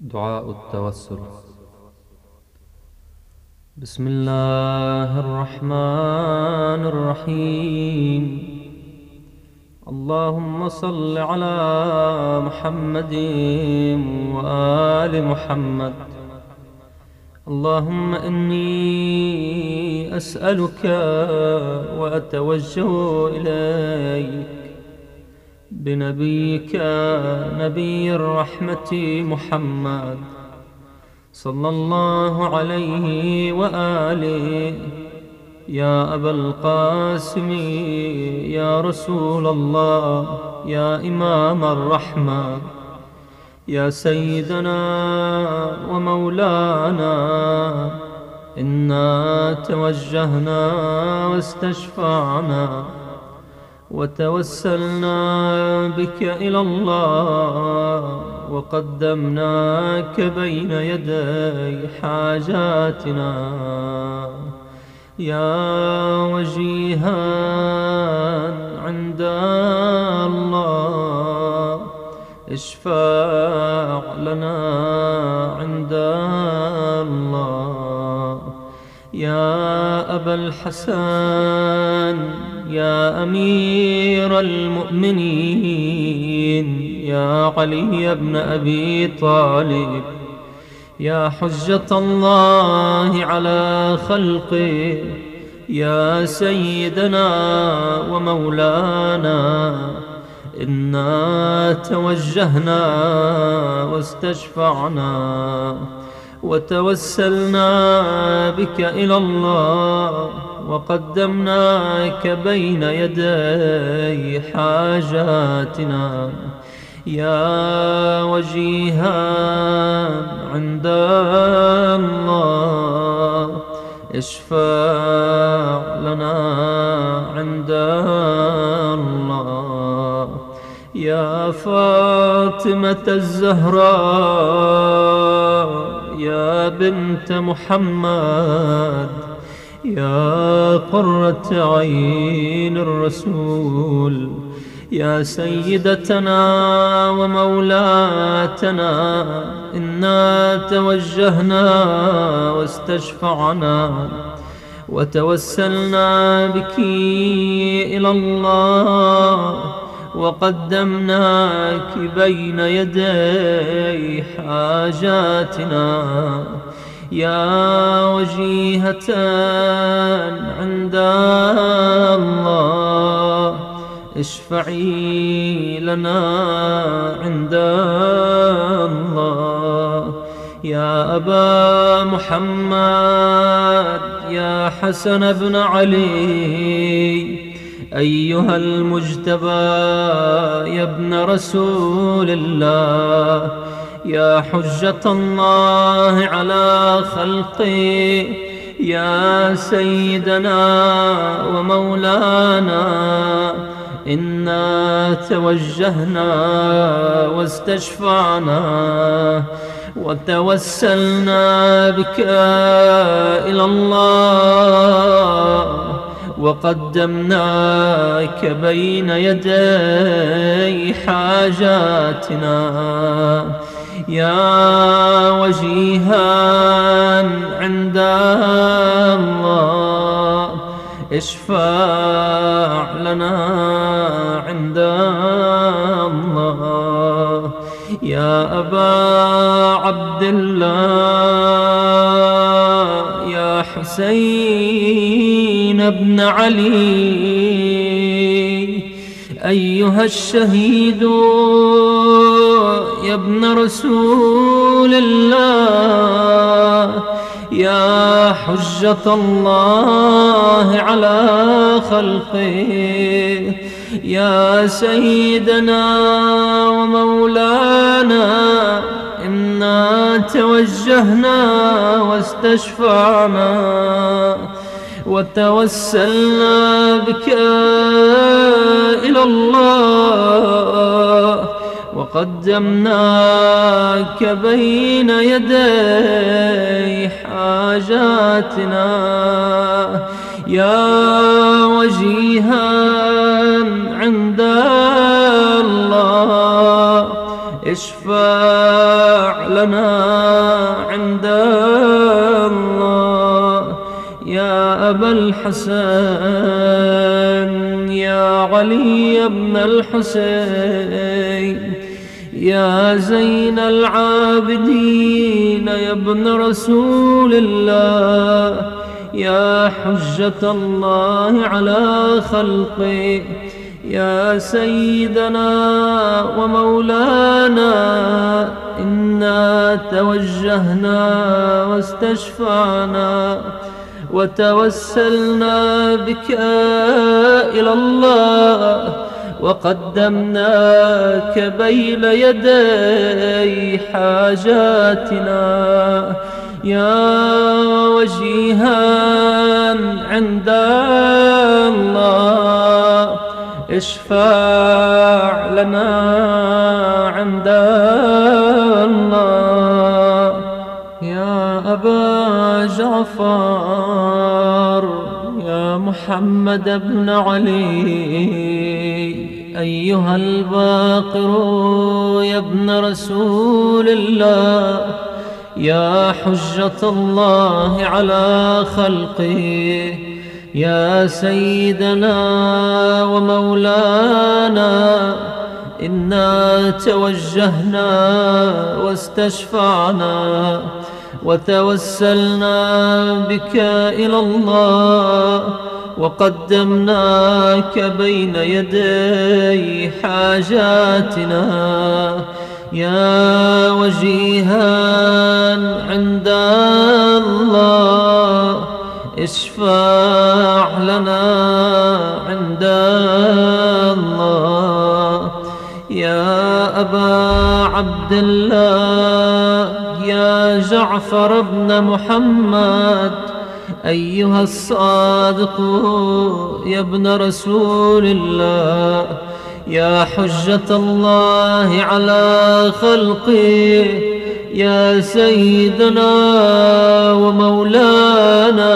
دعاء التوسل. بسم الله الرحمن الرحيم. اللهم صل على محمد وآل محمد. اللهم إني أسألك وأتوجه إليك بنبيك نبي الرحمة محمد صلى الله عليه وآله. يا أبا القاسم يا رسول الله يا إمام الرحمة يا سيدنا ومولانا، إنا توجهنا واستشفعنا وتوسلنا بك إلى الله وقدمناك بين يدي حاجاتنا. يا وجيها عند الله اشفع لنا عند الله. يا أبا الحسن يا أمير المؤمنين يا علي بن أبي طالب، يا حجة الله على خلقه، يا سيدنا ومولانا، إنا توجهنا واستشفعنا وتوسلنا بك إلى الله وقدمناك بين يدي حاجاتنا. يا وجيها عند الله اشفع لنا عند الله. يا فاطمة الزهراء يا بنت محمد، يا قرة عين الرسول، يا سيدتنا ومولاتنا، إنا توجهنا واستشفعنا وتوسلنا بك إلى الله وقدمناك بين يدي حاجاتنا. يا وجيهة عند الله اشفعي لنا عند الله. يا أبا محمد يا حسن بن علي أيها المجتبى يا ابن رسول الله، يا حجة الله على خلقه، يا سيدنا ومولانا، إنا توجهنا واستشفعنا وتوسلنا بك إلى الله وقدمناك بين يدي حاجاتنا. يا وجيها عند الله اشفع لنا عند الله. يا أبا عبد الله يا حسين بن علي أيها الشهيد يا ابن رسول الله، يا حجة الله على خلقه، يا سيدنا ومولانا، إنا توجهنا واستشفعنا وتوسلنا بك إلى الله وقدمناك بين يدي حاجاتنا. يا وجيها عند الله اشفع لنا عند الله. يا أبا الحسن يا علي بن الحسين يا زين العابدين يا ابن رسول الله، يا حجة الله على خلقه، يا سيدنا ومولانا، إنا توجهنا واستشفعنا وتوسلنا بك إلى الله، وقدمناك بين يدي حاجاتنا. يا وجيها عند الله اشفع لنا عند الله. يا أبا جعفر يا محمد بن علي أيها الباقر يا ابن رسول الله، يا حجة الله على خلقه، يا سيدنا ومولانا، إنا توجهنا واستشفعنا وتوسلنا بك إلى الله، وقدمناك بين يدي حاجاتنا. يا وجيها عند الله اشفع لنا عند الله. يا أبا عبد الله يا جعفر بن محمد أيها الصادق يا ابن رسول الله، يا حجة الله على خلقه، يا سيدنا ومولانا،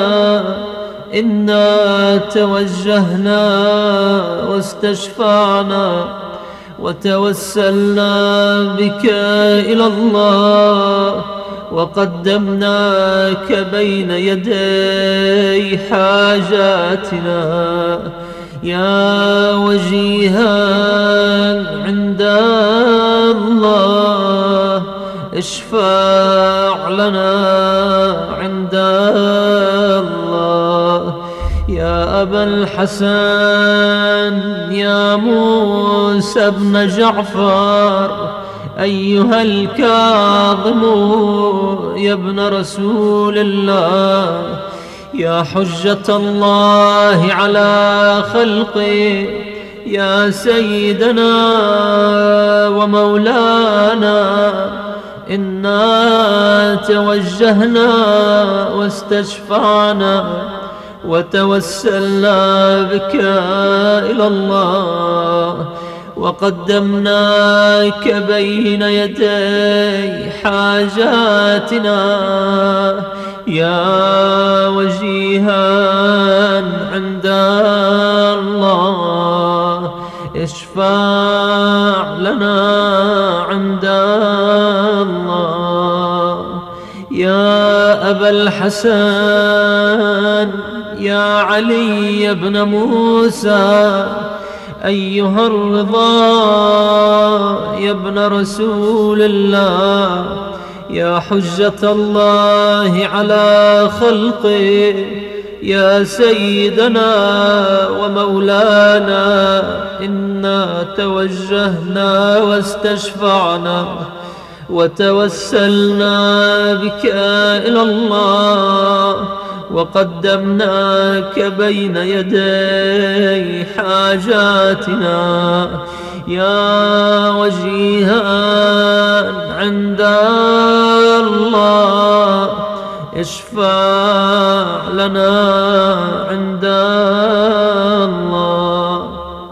إنا توجهنا واستشفعنا وتوسلنا بك إلى الله، وقدمناك بين يدي حاجاتنا. يا وجيها عند الله اشفع لنا عند الله. يا أبا الحسن يا موسى بن جعفر أيها الكاظم يا ابن رسول الله، يا حجة الله على خلقه، يا سيدنا ومولانا، إنا توجهنا واستشفعنا وتوسلنا بك إلى الله، وقدمناك بين يدي حاجاتنا. يا وجيها عند الله اشفع لنا عند الله. يا أبا الحسن يا علي بن موسى أيها الرضا يا ابن رسول الله، يا حجة الله على خلقه، يا سيدنا ومولانا، إنا توجهنا واستشفعنا وتوسلنا بك إلى الله، وقدمناك بين يدي حاجاتنا. يا وجيها عند الله اشفع لنا عند الله.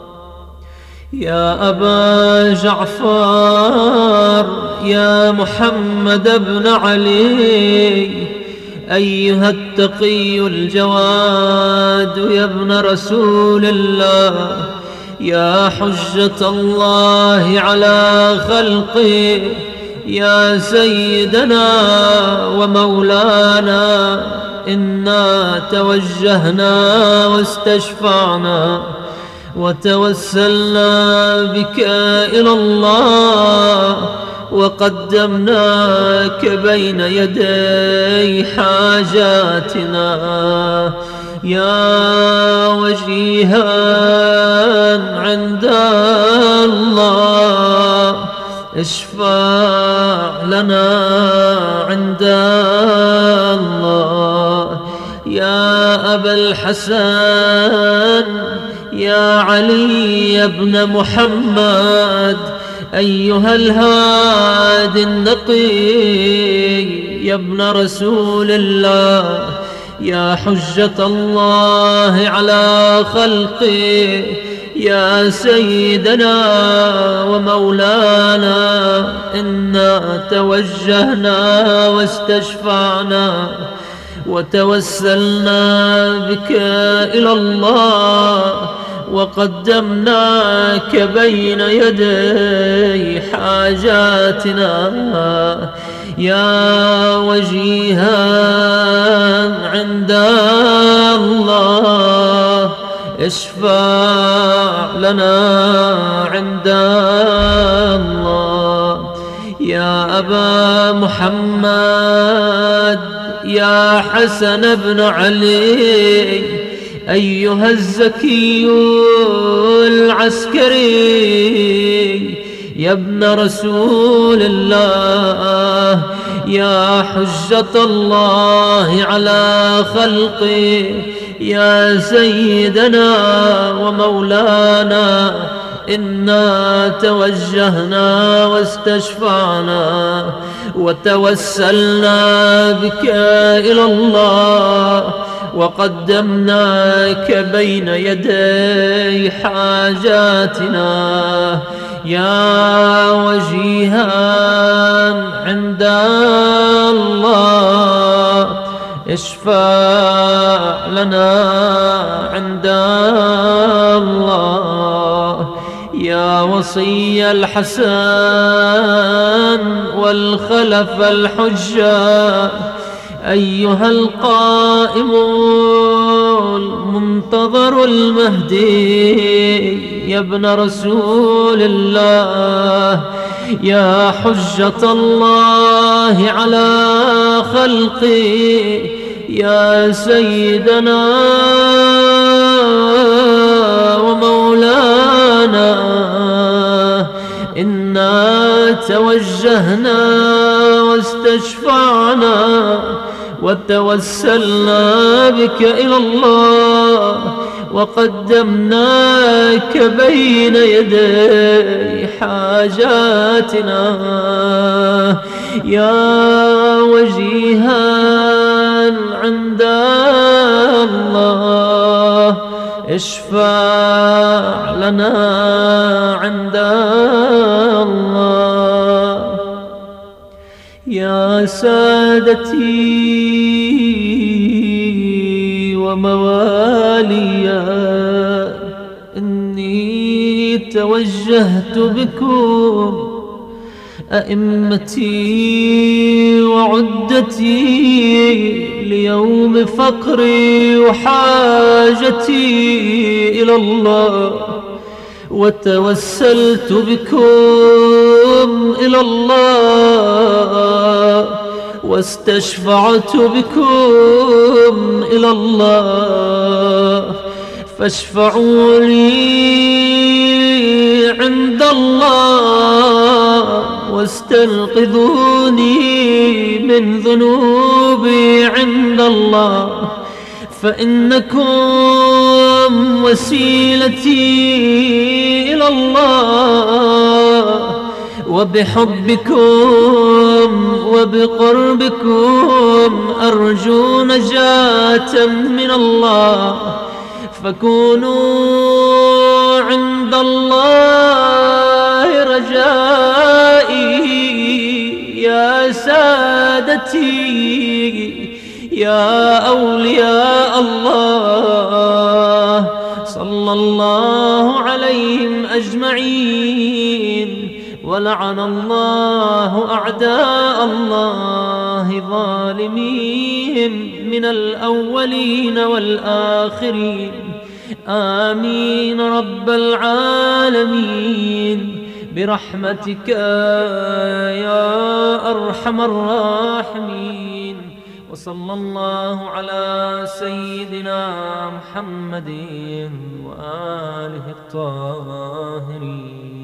يا أبا جعفر يا محمد بن علي أيها التقي الجواد يا ابن رسول الله، يا حجة الله على خلقه، يا سيدنا ومولانا، إنا توجهنا واستشفعنا وتوسلنا بك إلى الله، وقدمناك بين يدي حاجاتنا. يا وجيها عند الله، اشفع لنا عند الله. يا أبا الحسن، يا علي بن محمد، أيها الهادي النقي، يا ابن رسول الله، يا حجة الله على خلقه، يا سيدنا ومولانا، إنا توجهنا واستشفعنا وتوسلنا بك إلى الله، وقدمناك بين يدي حاجاتنا. يا وجيها عند الله، اشفع لنا عند الله. يا أبا محمد، يا حسن بن علي، أيها الزكي العسكري، يا ابن رسول الله، يا حجة الله على خلقه، يا سيدنا ومولانا، إنا توجهنا واستشفعنا وتوسلنا بك إلى الله، وقدمناك بين يدي حاجاتنا. يا وجيها عند الله، اشفع لنا عند الله. يا وصي الحسن والخلف الحجة، أيها القائم المنتظر المهدي، يا ابن رسول الله، يا حجة الله على خلقه، يا سيدنا ومولانا، إنا توجهنا واستشفعنا وتوسلنا بك إلى الله، وقدمناك بين يدي حاجاتنا. يا وجيها عند الله، اشفع لنا عند الله. يا سادتي ومواليا، إني توجهت بكم أئمتي وعدتي ليوم فقري وحاجتي إلى الله، وتوسلت بكم إلى الله، واستشفعت بكم إلى الله، فاشفعوا لي عند الله، واستنقذوني من ذنوبي عند الله، فإنكم وسيلتي إلى الله، وبحبكم وبقربكم أرجو نجاة من الله، فكونوا عند الله رجائي. يا سادتي، يا أولياء الله، صلى الله عليهم أجمعين. ولعن الله أعداء الله ظالميهم من الأولين والآخرين. آمين رب العالمين برحمتك يا أرحم الراحمين. وصلى الله على سيدنا محمد وآله الطاهرين.